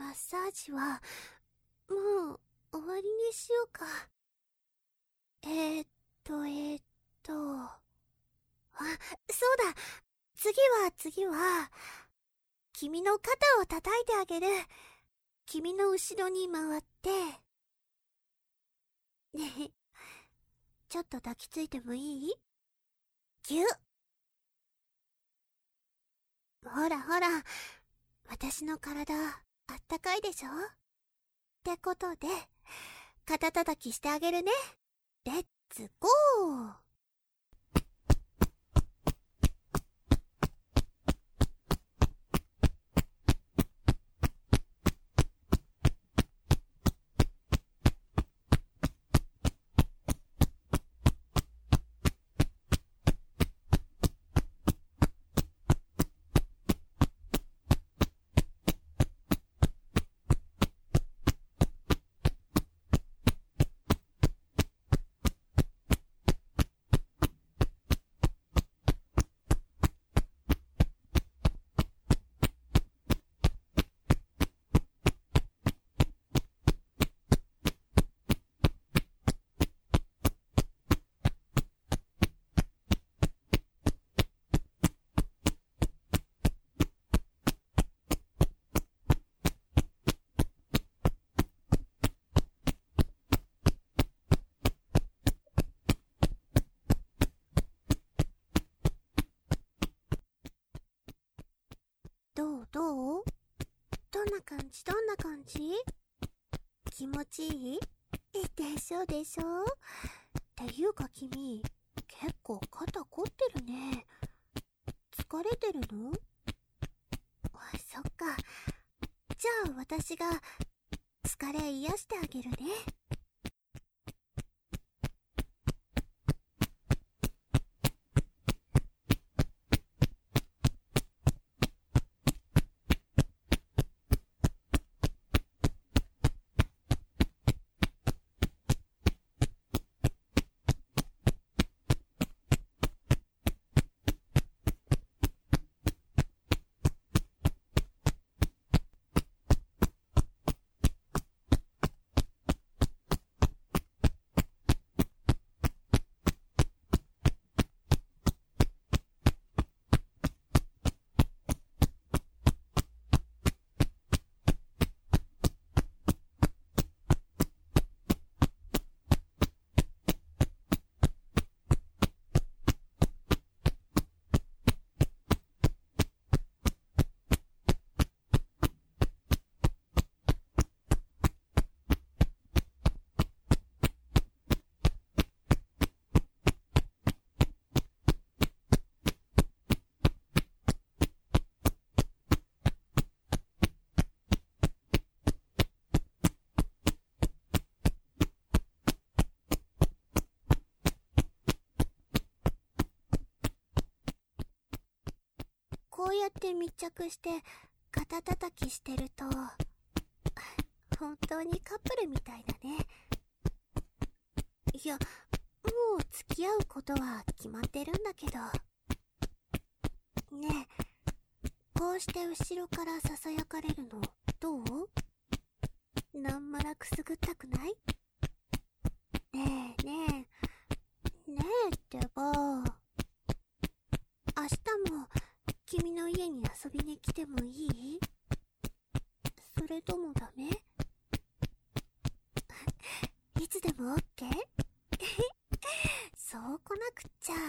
マッサージはもう終わりにしようか。そうだ。次は、君の肩を叩いてあげる。君の後ろに回って。ねえ、ちょっと抱きついてもいい？ぎゅっ。ほら、私の体、あったかいでしょ？ってことで、肩叩きしてあげるね。レッツゴー！どう？どんな感じ？気持ちいい？でしょっていうか君、結構肩凝ってるね。疲れてるの？そっか。じゃあ私が疲れ癒してあげるね。こうやって密着して肩叩きしてると、本当にカップルみたいだね。いや、もう付き合うことは決まってるんだけど。ねえ、こうして後ろから囁かれるのどう？なんまらくすぐったくない？ねえってば。明日も君の家に遊びに来てもいい？それともダメ？いつでも OK？ そう来なくっちゃ。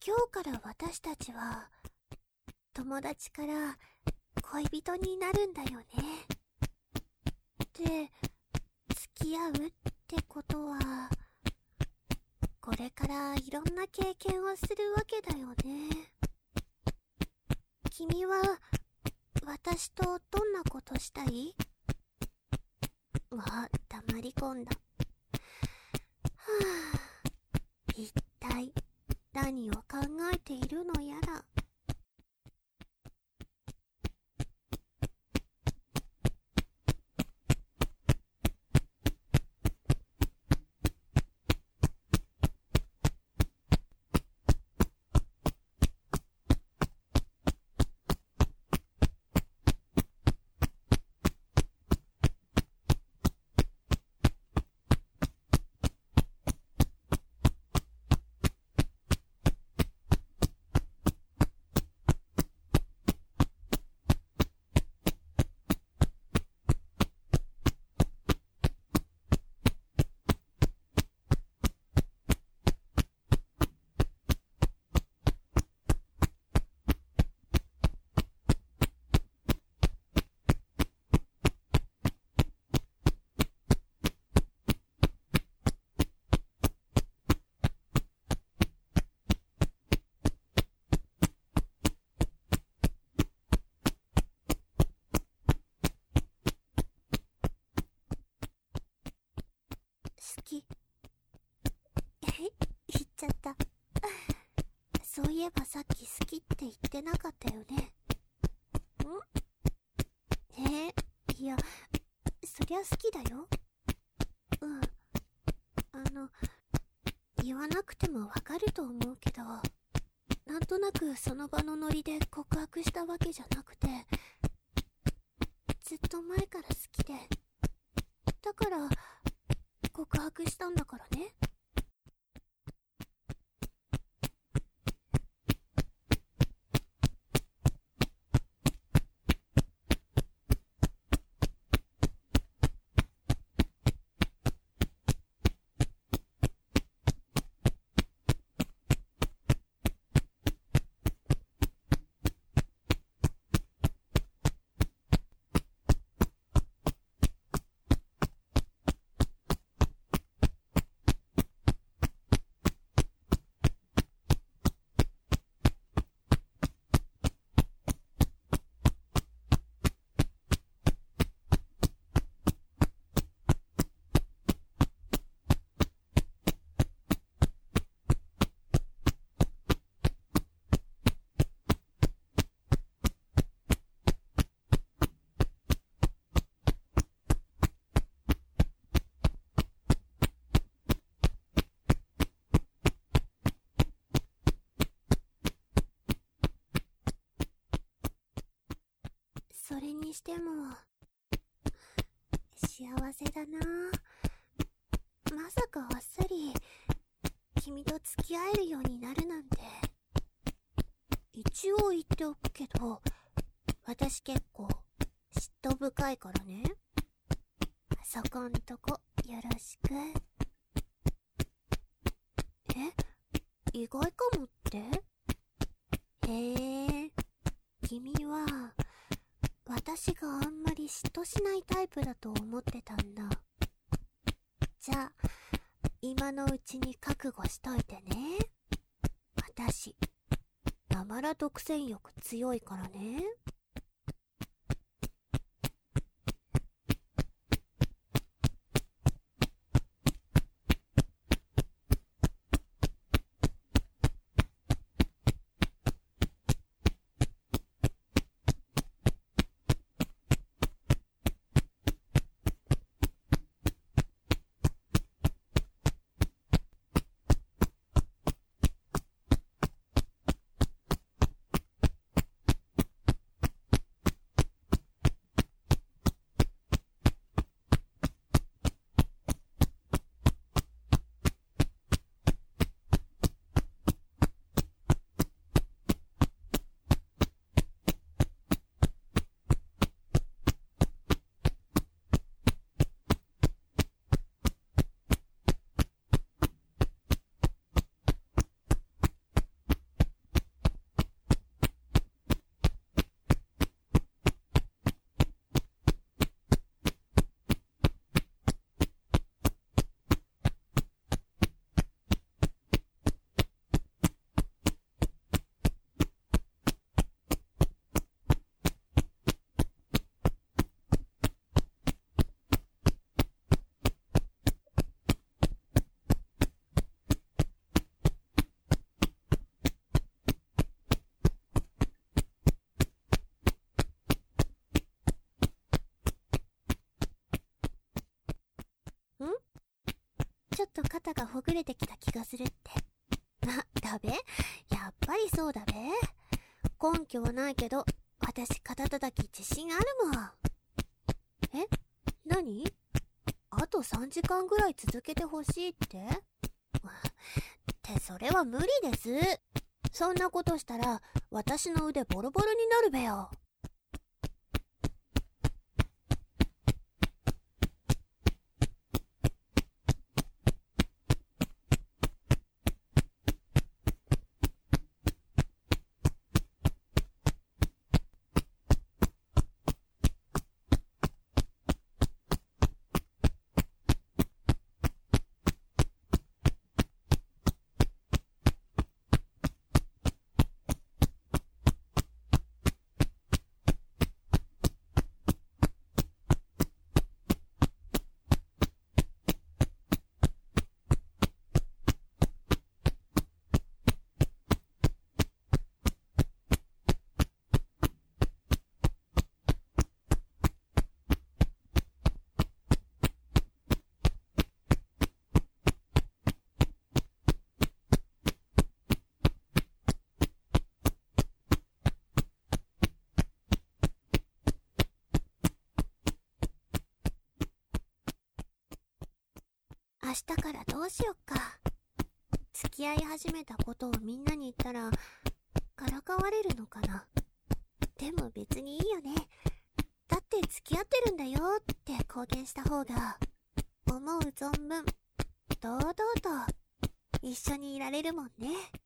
今日から私たちは友達から恋人になるんだよね。で、付き合うってことは、これからいろんな経験をするわけだよね。君は私とどんなことしたい？あ、黙り込んだ。一体何を考えているのやら。好き。言っちゃった。そういえばさっき好きって言ってなかったよね。いや、そりゃ好きだよ。言わなくてもわかると思うけど、なんとなくその場のノリで告白したわけじゃなくて、ずっと前から好きで、だから告白したんだからね。それにしても幸せだな。まさかあっさり君と付き合えるようになるなんて。一応言っておくけど、私結構嫉妬深いからね。そこんとこよろしく。意外かもって？君は私があんまり嫉妬しないタイプだと思ってたんだ。じゃあ今のうちに覚悟しといてね。私なまら独占欲強いからね。 と肩がほぐれてきた気がするって。だべ？やっぱりそうだべ。根拠はないけど、私肩叩き自信あるもん。え？何？あと3時間ぐらい続けてほしいって？ってそれは無理です。そんなことしたら私の腕ボロボロになるべよ。明日からどうしよっか。付き合い始めたことをみんなに言ったらからかわれるのかな。でも別にいいよね。だって付き合ってるんだよって公言した方が思う存分堂々と一緒にいられるもんね。